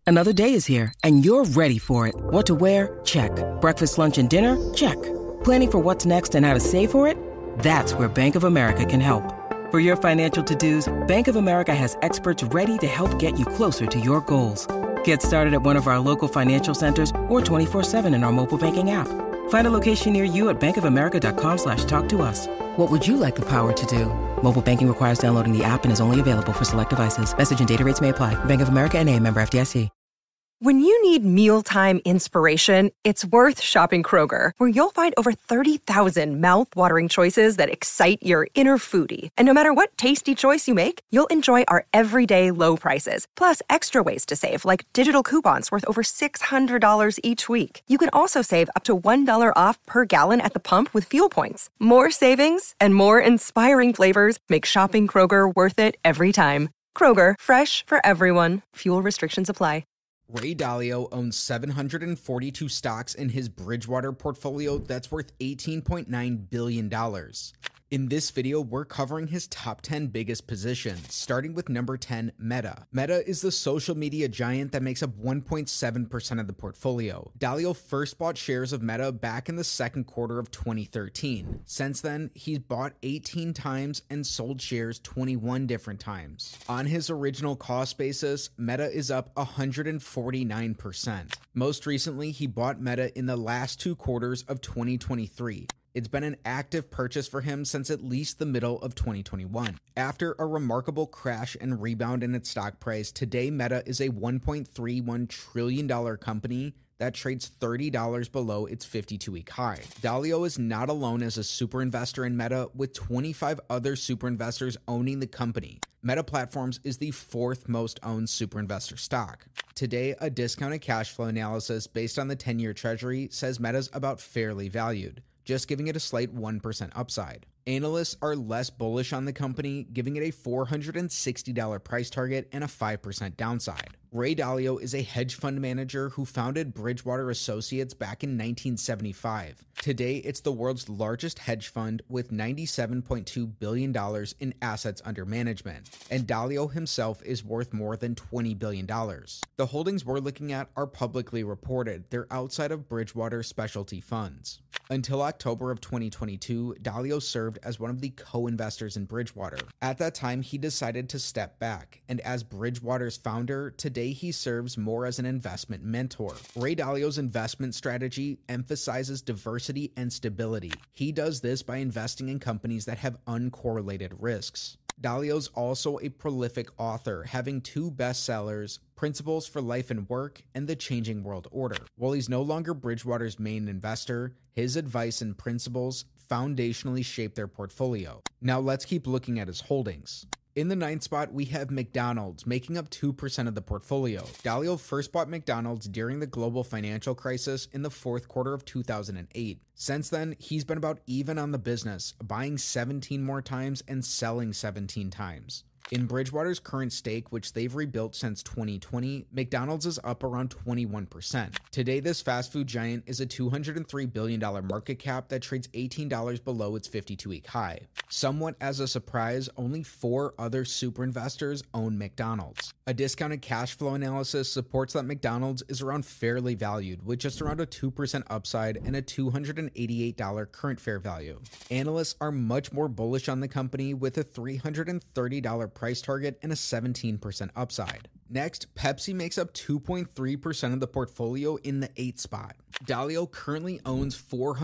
Another day is here, and you're ready for it. What to wear? Check. Breakfast, lunch, and dinner? Check. Planning for what's next and how to save for it? That's where Bank of America can help. For your financial to-dos, Bank of America has experts ready to help get you closer to your goals. Get started at one of our local financial centers or 24/7 in our mobile banking app. Find a location near you at bankofamerica.com/talktous. What would you like the power to do? Mobile banking requires downloading the app and is only available for select devices. Message and data rates may apply. Bank of America N.A., member FDIC. When you need mealtime inspiration, it's worth shopping Kroger, where you'll find over 30,000 mouth-watering choices that excite your inner foodie. And no matter what tasty choice you make, you'll enjoy our everyday low prices, plus extra ways to save, like digital coupons worth over $600 each week. You can also save up to $1 off per gallon at the pump with fuel points. More savings and more inspiring flavors make shopping Kroger worth it every time. Kroger, fresh for everyone. Fuel restrictions apply. Ray Dalio owns 742 stocks in his Bridgewater portfolio that's worth $18.9 billion. In this video, we're covering his top 10 biggest positions, starting with number 10, Meta. Meta is the social media giant that makes up 1.7% of the portfolio. Dalio first bought shares of Meta back in the second quarter of 2013. Since then, he's bought 18 times and sold shares 21 different times. On his original cost basis, Meta is up 149%. Most recently, he bought Meta in the last 2 quarters of 2023. It's been an active purchase for him since at least the middle of 2021. After a remarkable crash and rebound in its stock price, today Meta is a $1.31 trillion company that trades $30 below its 52-week high. Dalio is not alone as a super investor in Meta, with 25 other super investors owning the company. Meta Platforms is the 4th most owned super investor stock. Today, a discounted cash flow analysis based on the 10-year treasury says Meta's about fairly valued, just giving it a slight 1% upside. Analysts are less bullish on the company, giving it a $460 price target and a 5% downside. Ray Dalio is a hedge fund manager who founded Bridgewater Associates back in 1975. Today, it's the world's largest hedge fund with $97.2 billion in assets under management, and Dalio himself is worth more than $20 billion. The holdings we're looking at are publicly reported. They're outside of Bridgewater specialty funds. Until October of 2022, Dalio served as one of the co-investors in Bridgewater. At that time, he decided to step back, and as Bridgewater's founder, today he serves more as an investment mentor. Ray Dalio's investment strategy emphasizes diversity and stability. He does this by investing in companies that have uncorrelated risks. Dalio's also a prolific author, having 2 bestsellers, Principles for Life and Work and The Changing World Order. While he's no longer Bridgewater's main investor, his advice and principles foundationally shape their portfolio. Now let's keep looking at his holdings. In the 9th spot, we have McDonald's, making up 2% of the portfolio. Dalio first bought McDonald's during the global financial crisis in the 4th quarter of 2008. Since then, he's been about even on the business, buying 17 more times and selling 17 times. In Bridgewater's current stake, which they've rebuilt since 2020, McDonald's is up around 21%. Today, this fast food giant is a $203 billion market cap that trades $18 below its 52-week high. Somewhat as a surprise, only 4 other super investors own McDonald's. A discounted cash flow analysis supports that McDonald's is around fairly valued, with just around a 2% upside and a $288 current fair value. Analysts are much more bullish on the company, with a $330 price target and a 17% upside. Next, Pepsi makes up 2.3% of the portfolio in the 8th spot. Dalio currently owns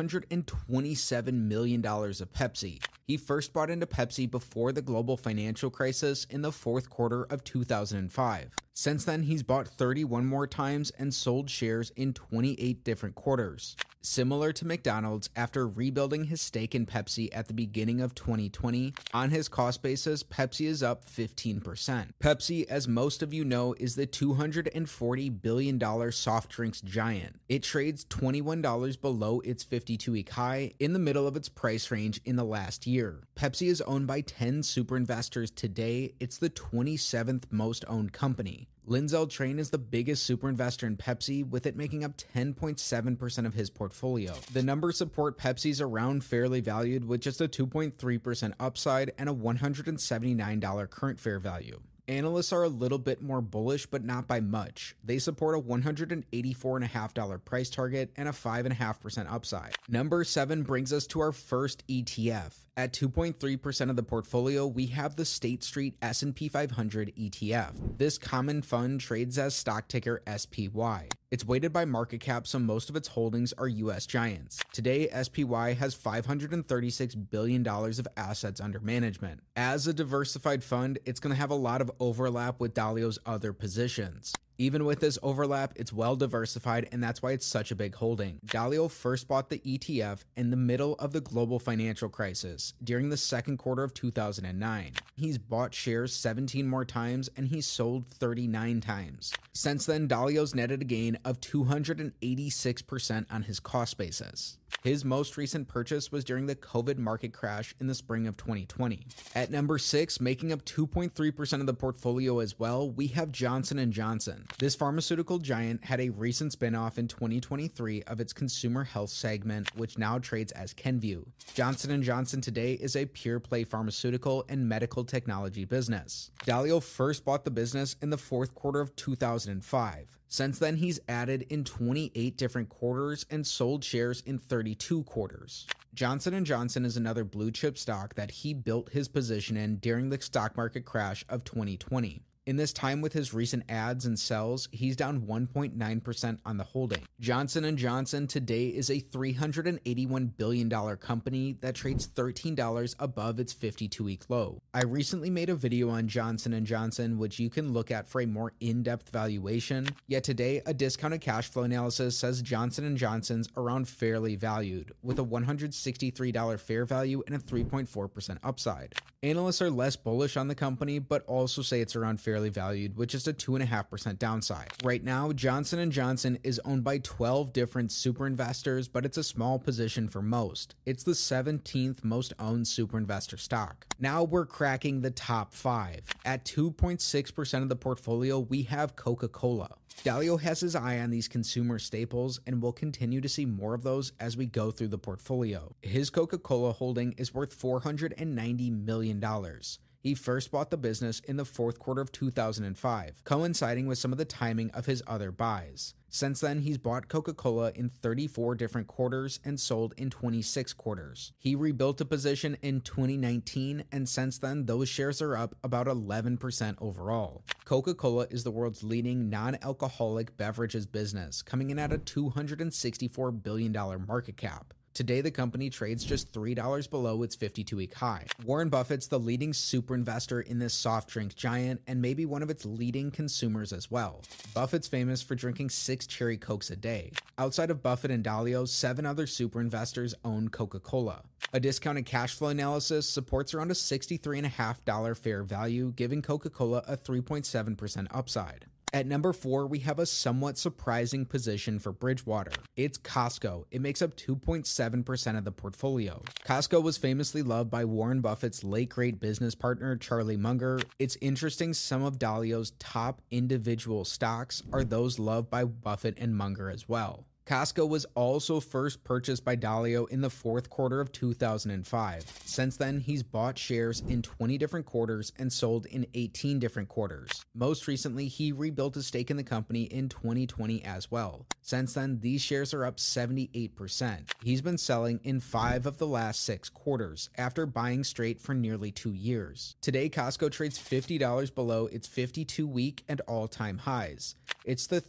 $427 million of Pepsi. He first bought into Pepsi before the global financial crisis in the 4th quarter of 2005. Since then, he's bought 31 more times and sold shares in 28 different quarters. Similar to McDonald's, after rebuilding his stake in Pepsi at the beginning of 2020, on his cost basis, Pepsi is up 15%. Pepsi, as most of you know, is the $240 billion soft drinks giant. It trades $21 below its 52-week high, in the middle of its price range in the last year. Pepsi is owned by 10 super investors today. It's the 27th most owned company. Lindsell Train is the biggest super investor in Pepsi, with it making up 10.7% of his portfolio. The numbers support Pepsi's around fairly valued, with just a 2.3% upside and a $179 current fair value. Analysts are a little bit more bullish, but not by much. They support a $184.50 price target and a 5.5% upside. Number 7 brings us to our first ETF. At 2.3% of the portfolio, we have the State Street S&P 500 ETF. This common fund trades as stock ticker SPY. It's weighted by market cap, so most of its holdings are U.S. giants. Today, SPY has $536 billion of assets under management. As a diversified fund, it's going to have a lot of overlap with Dalio's other positions. Even with this overlap, it's well diversified, and that's why it's such a big holding. Dalio first bought the ETF in the middle of the global financial crisis, during the second quarter of 2009. He's bought shares 17 more times, and he's sold 39 times. Since then, Dalio's netted a gain of 286% on his cost basis. His most recent purchase was during the COVID market crash in the spring of 2020. At number 6, making up 2.3% of the portfolio as well, we have Johnson & Johnson. This pharmaceutical giant had a recent spinoff in 2023 of its consumer health segment, which now trades as Kenvue. Johnson & Johnson today is a pure-play pharmaceutical and medical technology business. Dalio first bought the business in the fourth quarter of 2005. Since then, he's added in 28 different quarters and sold shares in 32 quarters. Johnson & Johnson is another blue chip stock that he built his position in during the stock market crash of 2020. In this time with his recent adds and sells, he's down 1.9% on the holding. Johnson & Johnson today is a $381 billion company that trades $13 above its 52-week low. I recently made a video on Johnson & Johnson, which you can look at for a more in-depth valuation, yet today a discounted cash flow analysis says Johnson & Johnson's around fairly valued, with a $163 fair value and a 3.4% upside. Analysts are less bullish on the company, but also say it's around fairly valued, which is a 2.5% downside. Right now, Johnson & Johnson is owned by 12 different super investors, but it's a small position for most. It's the 17th most owned super investor stock. Now we're cracking the top 5. At 2.6% of the portfolio, we have Coca-Cola. Dalio has his eye on these consumer staples and will continue to see more of those as we go through the portfolio. His Coca-Cola holding is worth $490 million. He first bought the business in the fourth quarter of 2005, coinciding with some of the timing of his other buys. Since then, he's bought Coca-Cola in 34 different quarters and sold in 26 quarters. He rebuilt a position in 2019, and since then, those shares are up about 11% overall. Coca-Cola is the world's leading non-alcoholic beverages business, coming in at a $264 billion market cap. Today, the company trades just $3 below its 52-week high. Warren Buffett's the leading super investor in this soft drink giant and maybe one of its leading consumers as well. Buffett's famous for drinking 6 cherry Cokes a day. Outside of Buffett and Dalio, 7 other super investors own Coca-Cola. A discounted cash flow analysis supports around a $63.50 fair value, giving Coca-Cola a 3.7% upside. At number 4, we have a somewhat surprising position for Bridgewater. It's Costco. It makes up 2.7% of the portfolio. Costco was famously loved by Warren Buffett's late-great business partner, Charlie Munger. It's interesting some of Dalio's top individual stocks are those loved by Buffett and Munger as well. Costco was also first purchased by Dalio in the fourth quarter of 2005. Since then, he's bought shares in 20 different quarters and sold in 18 different quarters. Most recently, he rebuilt his stake in the company in 2020 as well. Since then, these shares are up 78%. He's been selling in 5 of the last 6 quarters, after buying straight for nearly 2 years. Today, Costco trades $50 below its 52-week and all-time highs. It's the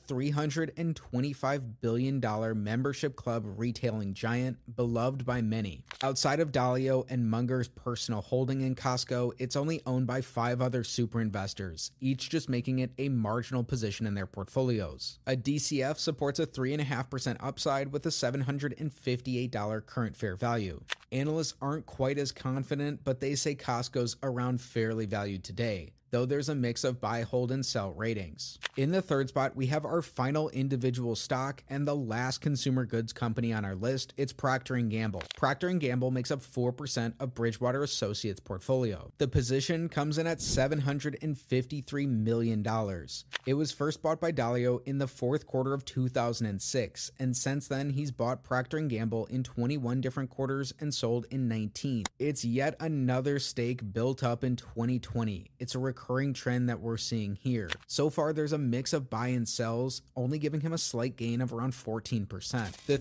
$325 billion membership club retailing giant, beloved by many. Outside of Dalio and Munger's personal holding in Costco, it's only owned by 5 other super investors, each just making it a marginal position in their portfolios. A DCF supports a 3.5% upside with a $758 current fair value. Analysts aren't quite as confident, but they say Costco's around fairly valued today, though there's a mix of buy, hold, and sell ratings. In the third spot, we have our final individual stock and the last consumer goods company on our list. It's Procter & Gamble. Procter & Gamble makes up 4% of Bridgewater Associates' portfolio. The position comes in at $753 million. It was first bought by Dalio in the fourth quarter of 2006, and since then, he's bought Procter & Gamble in 21 different quarters and sold in 19. It's yet another stake built up in 2020. It's a recurring recurring trend that we're seeing here. So far, there's a mix of buy and sells, only giving him a slight gain of around 14%. The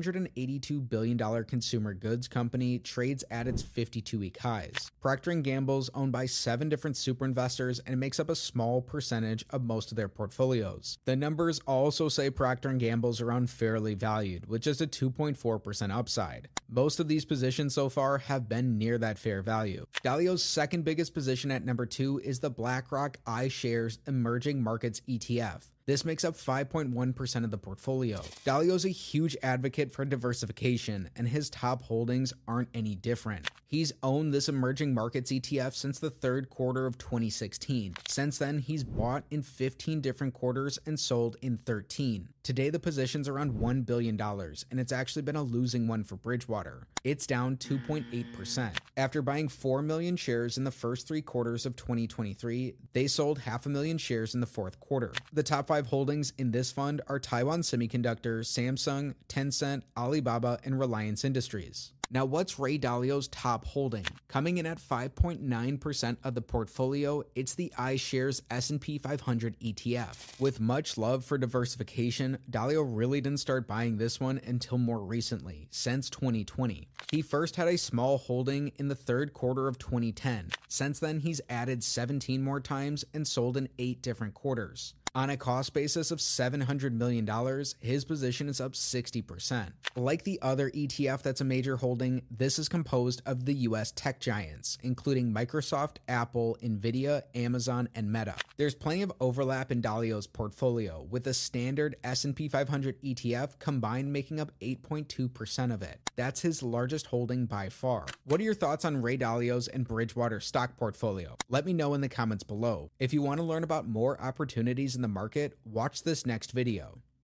$382 billion consumer goods company trades at its 52-week highs. Procter & Gamble's owned by 7 different super investors, and it makes up a small percentage of most of their portfolios. The numbers also say Procter & Gamble's around fairly valued, with just a 2.4% upside. Most of these positions so far have been near that fair value. Dalio's second biggest position at number 2 is the BlackRock iShares Emerging Markets ETF. This makes up 5.1% of the portfolio. Dalio's a huge advocate for diversification, and his top holdings aren't any different. He's owned this emerging markets ETF since the third quarter of 2016. Since then, he's bought in 15 different quarters and sold in 13. Today, the position's around $1 billion, and it's actually been a losing one for Bridgewater. It's down 2.8%. After buying 4 million shares in the first 3 quarters of 2023, they sold 500,000 shares in the fourth quarter. The top 5 holdings in this fund are Taiwan Semiconductor, Samsung, Tencent, Alibaba, and Reliance Industries. Now, what's Ray Dalio's top holding? Coming in at 5.9% of the portfolio, it's the iShares S&P 500 ETF. With much love for diversification, Dalio really didn't start buying this one until more recently, since 2020. He first had a small holding in the third quarter of 2010. Since then, he's added 17 more times and sold in 8 different quarters. On a cost basis of $700 million, his position is up 60%. Like the other ETF that's a major holding, this is composed of the US tech giants, including Microsoft, Apple, Nvidia, Amazon, and Meta. There's plenty of overlap in Dalio's portfolio, with a standard S&P 500 ETF combined making up 8.2% of it. That's his largest holding by far. What are your thoughts on Ray Dalio's and Bridgewater stock portfolio? Let me know in the comments below. If you want to learn about more opportunities in the market, watch this next video.